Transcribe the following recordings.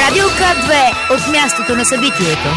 Радио К2 от мястото на събитието.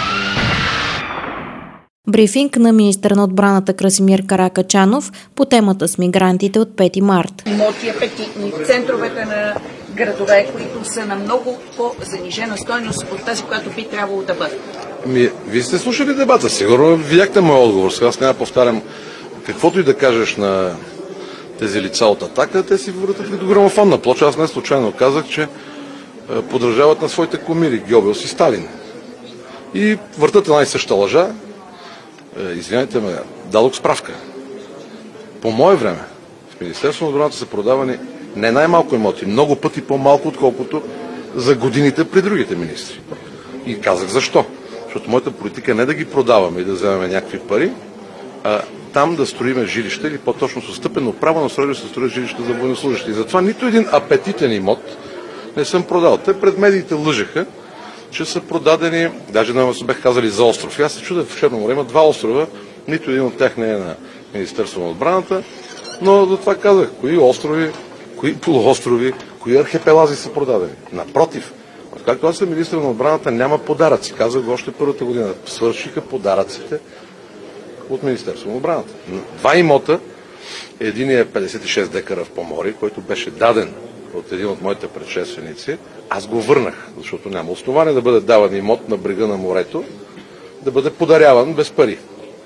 Брифинг на министъра на отбраната Красимир Каракачанов по темата с мигрантите от 5 март. Имоти апетитни в центровете на градове, които са на много по-занижена стойност от тази, която би трябвало да бъде. Вие сте слушали дебата, сигурно видяхте моят отговор. Сега аз няма повтарям каквото и да кажеш на тези лица от Атака, те си въртат като грамофонна плоча. Аз не случайно казах, че подражават на своите кумири Гьобелс и Сталин. И въртат една и съща лъжа. Извинявайте ме, дадох справка. По мое време в Министерството на отбраната са продавани не най-малко имоти, много пъти по-малко, отколкото за годините при другите министри. И казах защо. Защото моята политика е не да ги продаваме и да вземем някакви пари, а там да строиме жилища или по-точно с отстъпено право на строежа се строят жилища за военнослужащи. И затова нито един апетитен имот не съм продал. Те пред медиите лъжеха, че са продадени, даже не бях казали за остров. Аз се чудя, в Черно море има 2 острова, нито един от тях не е на Министерството на отбраната, но за това казах, кои острови, кои полуострови, кои архипелази са продадени. Напротив, откакто аз съм министър на отбраната, няма подаръци. Казах го още първата година. Свършиха подаръците от Министерството на отбраната. 2 имота, единият е 56 декара в Поморие, който беше даден от един от моите предшественици. Аз го върнах, защото няма основание да бъде даван имот на брега на морето, да бъде подаряван без пари.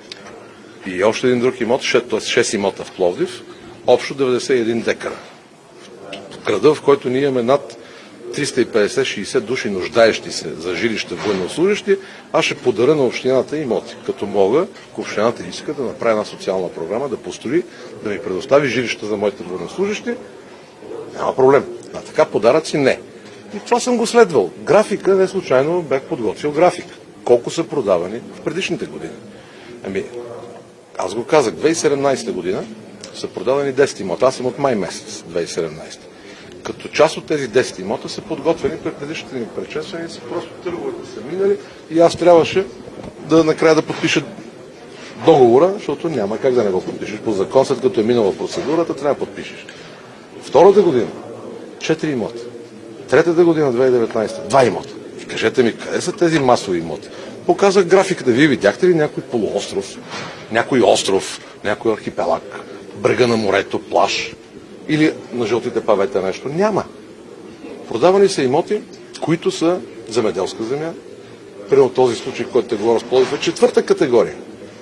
И още един друг имот, т.е. 6 имота в Пловдив, общо 91 декара. В града, в който ние имаме над 350-60 души нуждаещи се за жилища военнослужащи, аз ще подаря на общината имоти, като мога, ако общината иска да направи една социална програма, да построи, да ми предостави жилища за моите военнослужащи, няма проблем. А така подаръци не. И това съм го следвал. Графика, не случайно бях подготвил график. Колко са продавани в предишните години. Аз го казах, 2017 година са продадени 10 имота. Аз съм от май месец 2017. Като част от тези 10 имота са подготвени пред предишните ни предшественици, просто търговете са минали и аз трябваше накрая да подпиша договора, защото няма как да не го подпишеш. По закон, след като е минала процедурата, трябва да подпишеш. Втората година 4 имота. Третата година, 2019, 2 имота. И кажете ми, къде са тези масови имоти? Показах графиката. Вие видяхте ли някой полуостров, някой остров, някой архипелаг, брега на морето, плаж или на жълтите павета нещо? Няма. Продавани са имоти, които са земеделска земя. Примерно този случай, който те говоря с Пловдив, е 4-та категория.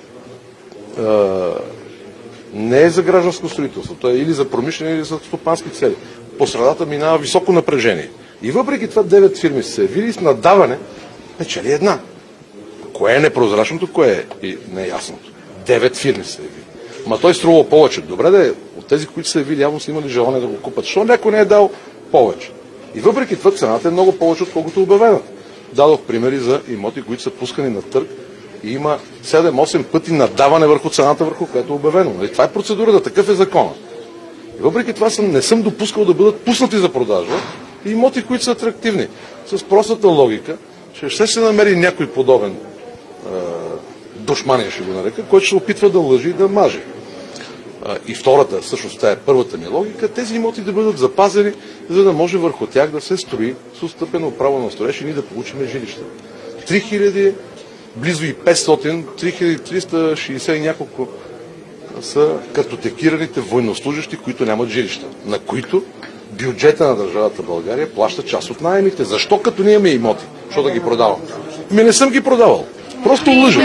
Не е за гражданско строителство, то е или за промишлени, или за стопански цели. По средата минава високо напрежение. И въпреки това 9 фирми са се явили с надаване, печели една. Кое е непрозрачното, кое е и неясното? 9 фирми са явили. Ма той струва повече. Добре да е, от тези, които са явили, явно са имали желание да го купат. Защо някой не е дал повече? И въпреки това цената е много повече, отколкото обявена. Дадох примери за имоти, които са пускани на търг и има 7-8 пъти надаване върху цената, върху която е обявено. Това е процедурата, такъв е закона. И въпреки това не съм допускал да бъдат пуснати за продажба и имоти, които са атрактивни. С простата логика, че ще се намери някой подобен душманин, ще го нарека, който ще се опитва да лъжи и да маже. И втората, всъщност това е първата ми логика, тези имоти да бъдат запазени, за да може върху тях да се строи с отстъпено право на строеж и ние да получим жилища. 3000, близо и 500, 3360 и няколко са картотекираните военнослужащи, които нямат жилища, на които бюджета на държавата България плаща част от наемите. Защо като ние имаме имоти? Защо да ги продавам? Не съм ги продавал. Просто лъжа.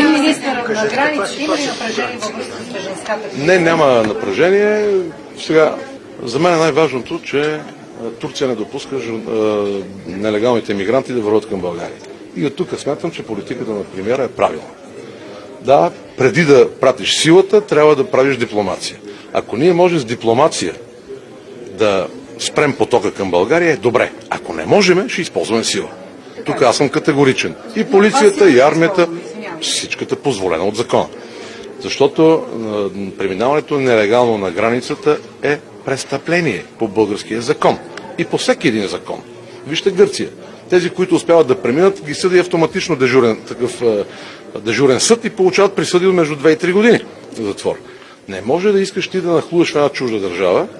Не, няма напрежение. Сега, за мен е най-важното, че Турция не допуска нелегалните мигранти да върват към България. И от тук смятам, че политиката на премиера е правилна. Да, преди да пратиш силата, трябва да правиш дипломация. Ако ние можем с дипломация да спрем потока към България, е добре. Ако не можем, ще използваме сила. Тук аз съм категоричен. И полицията, и армията, всичката позволена от закона. Защото преминаването нелегално на границата е престъпление по българския закон. И по всеки един закон. Вижте Гърция. Тези, които успяват да преминат, ги съди автоматично дежурен съд и получават присъди между 2 и 3 години затвор. Не може да искаш ти да нахлуеш в една чужда държава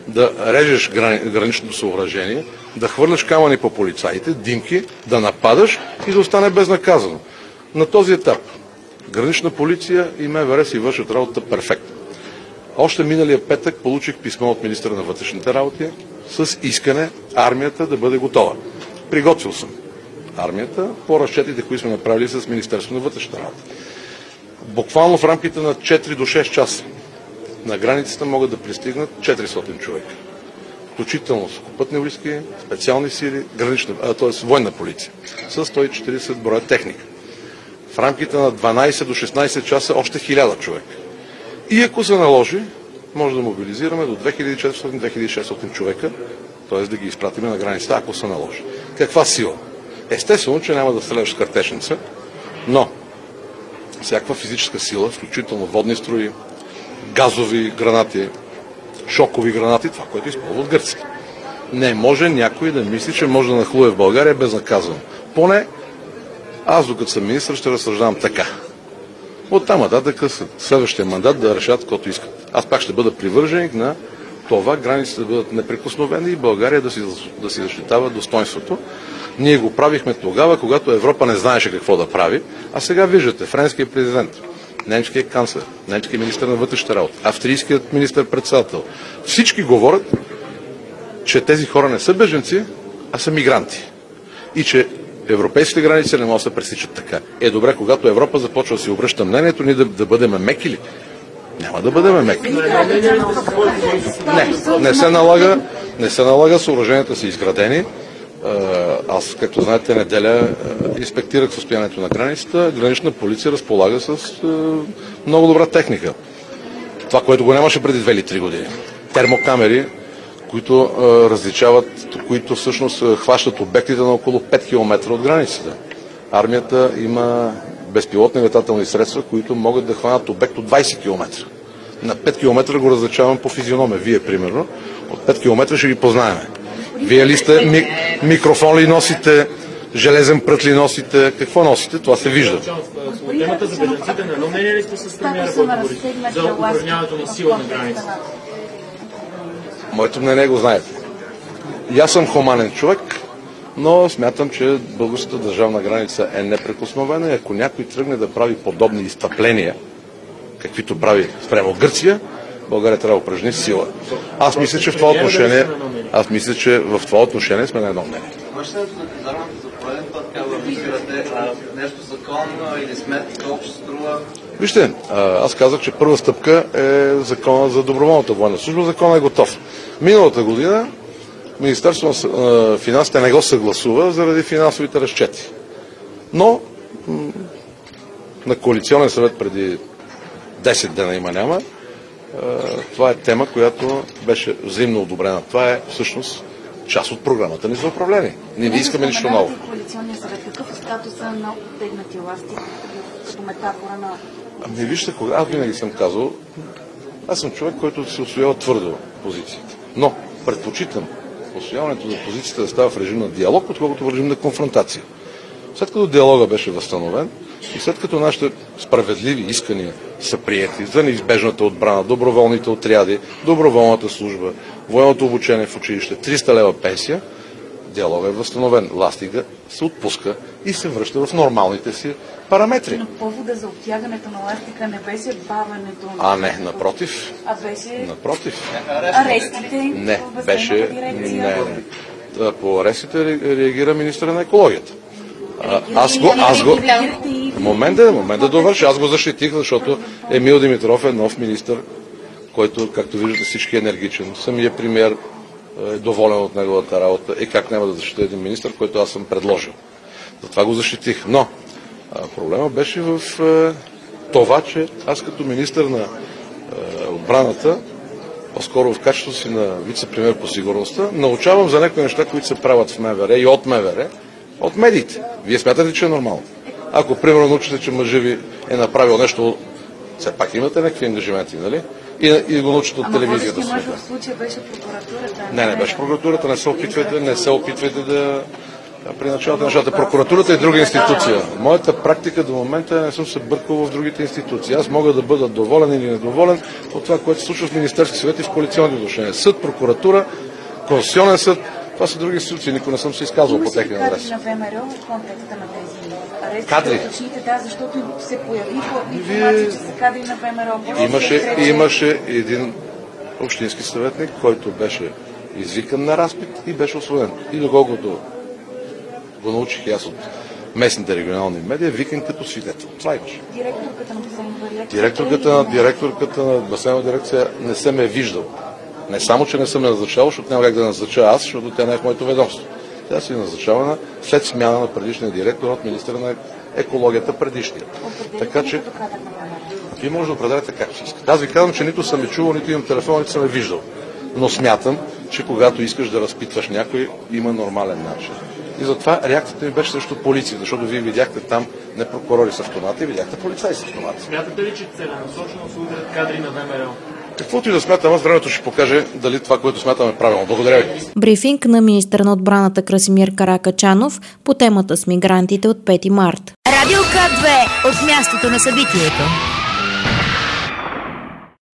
да режеш граничното съоръжение, да хвърляш камъни по полицаите, димки, да нападаш и да остане безнаказано. На този етап Гранична полиция и МВР си вършат работата перфектно. Още миналия петък получих писмо от министъра на вътрешните работи с искане армията да бъде готова. Приготвил съм армията по разчетите, които сме направили с Министерството на вътрешните работи. Буквално в рамките на 4 до 6 часа на границата могат да пристигнат 400 човека. Включително сухопътни войски, специални сили, т.е. военна полиция, с 140 броя техника. В рамките на 12 до 16 часа още 1000 човека. И ако се наложи, може да мобилизираме до 2400-2600 човека, т.е. да ги изпратиме на границата, ако се наложи. Каква сила? Естествено, че няма да стреляш с картечница, но всякаква физическа сила, включително водни струи, газови гранати, шокови гранати, това, което използват гърците. Не може някой да мисли, че може да нахлуе в България безнаказано. Поне аз, докато съм министър, ще разсъждавам така. Оттам нататък следващия мандат да решат каквото искат. Аз пак ще бъда привърженик на това границите да бъдат неприкосновени и България да си защитава достоинството. Ние го правихме тогава, когато Европа не знаеше какво да прави, а сега виждате, френският президент, немският канцлер, немският министър на вътрешните работи, австрийският министър-председател. Всички говорят, че тези хора не са беженци, а са мигранти. И че европейските граници не могат да се пресичат така. Добре, когато Европа започва да си обръща мнението, ние да бъдем меки ли? Няма да бъдем меки. Не се налага, съоръженията са изградени. Аз, както знаете, неделя инспектирах състоянието на границата. Гранична полиция разполага с много добра техника. Това, което го нямаше преди 2 или 3 години. Термокамери, които различават, които всъщност хващат обектите на около 5 км от границата. Армията има безпилотни летателни средства, които могат да хванат обект от 20 км. На 5 км го различавам по физиономия. Вие, примерно, от 5 км ще ги познаем. Вие ли сте? Микрофон ли носите? Железен прът ли носите? Какво носите? Това се вижда. По темата за бежанците, на едно мнение ли сте с премиера Бойко за упражняването на сила на границата? Моето мнение го знаете. И аз съм хуманен човек, но смятам, че българската държавна граница е неприкосновена и ако някой тръгне да прави подобни изтъпления, каквито прави спрямо Гърция, България трябва да упражни сила. Аз мисля, че в това отношение сме на едно мнение. Връщането на казармата за пореден път, как да визирате нещо законно или сметка, колко ще струва? Вижте, аз казах, че първа стъпка е закона за доброволната военна служба. Законът е готов. Миналата година Министерството на финансите не го съгласува заради финансовите разчети. Но на коалиционен съвет преди 10 дена има-няма, това е тема, която беше взаимно одобрена. Това е всъщност част от програмата ни за управление. Ние не искаме нищо ново. Коалиционния съвет, какъв е статуса на оттегнати власти като метафора на... Ами вижте, аз винаги съм казал, аз съм човек, който се усвоява твърдо позицията. Но предпочитам усвояването на позицията да става в режим на диалог, отколкото в режим на конфронтация. След като диалога беше възстановен и след като нашите справедливи искания са приети за неизбежната отбрана, доброволните отряди, доброволната служба, военното обучение в училище, 300 лева пенсия, диалогът е възстановен. Ластига се отпуска и се връща в нормалните си параметри. Но повода за обтягането на ластика не беше бавенето... Не, напротив. Беше... Напротив. Арестите? Не, беше... Не. По арестите реагира министъра на екологията. Момент да довърши. Аз го защитих, защото Емил Димитров е нов министър, който, както виждате, всички е енергичен. Самия премиер е доволен от неговата работа. Как няма да защитя един министър, който аз съм предложил. Затова го защитих. Но проблема беше в това, че аз като министър на отбраната, по-скоро в качеството си на вице-премиер по сигурността, научавам за някои неща, които се правят в МВР и от МВР, от медиите. Вие смятате, че е нормално? Ако, примерно, научите, че мъжът ви е направил нещо, все пак имате някакви ангажименти, нали? И го научат от телевизията. Ама водещия мъж в случая беше прокуратурата. Не беше прокуратурата. Не се опитвайте при началото на нещата. Прокуратурата е друга институция. Моята практика до момента не съм се бъркал в другите институции. Аз мога да бъда доволен или недоволен от това, което се случва в Министерски съвет и в коалиционни отношения. Съд, прокуратура, Конституционен съд, това са други институции. Никой не съм се изказвал по техния адрес. На ВМРО в контекста на тези арести? Кадри. Да, защото се появи информация, че са кадри на ВМРО. Имаше един общински съветник, който беше извикан на разпит и беше освободен. И доколкото го научих и аз от местните регионални медии, викан като свидетел. Това имаше. Директорката на басейнова дирекция не се ме е виждал. Не само, че не съм назначавал, защото няма как да назнача аз, защото тя не е в моето ведомство. Тя си е назначавана след смяна на предишния директор от министъра на екологията предишния. Така че вие може да определяте както си искате. Аз ви казвам, че нито съм ме чувал, нито имам телефон, нито съм ме виждал. Но смятам, че когато искаш да разпитваш някой, има нормален начин. И затова реакцията ми беше срещу полиция, защото вие видяхте там не прокурори с автомати, видяхте полицаи с автомати. Смятате ли, че целенасочено се удрят кадри на ВМРО? Каквото и да смятам, аз времето ще покаже дали това, което смятам, е правилно. Благодаря ви. Брифинг на министър на отбраната Красимир Каракачанов по темата с мигрантите от 5 март. Радио К2 от мястото на събитието.